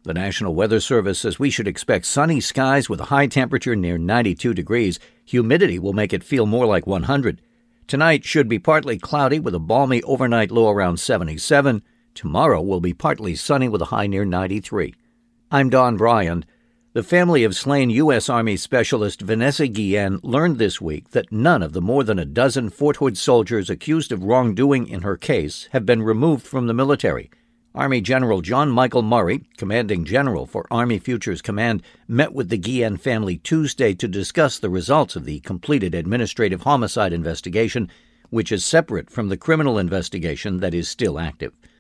The National Weather Service says we should expect sunny skies with a high temperature near 92 degrees. Humidity will make it feel more like 100. Tonight should be partly cloudy with a balmy overnight low around 77. Tomorrow will be partly sunny with a high near 93. I'm Don Bryant. The family of slain U.S. Army Specialist Vanessa Guillen learned this week that none of the more than a dozen Fort Hood soldiers accused of wrongdoing in her case have been removed from the military. Army General John Michael Murray, commanding general for Army Futures Command, met with the Guillen family Tuesday to discuss the results of the completed administrative homicide investigation, which is separate from the criminal investigation that is still active.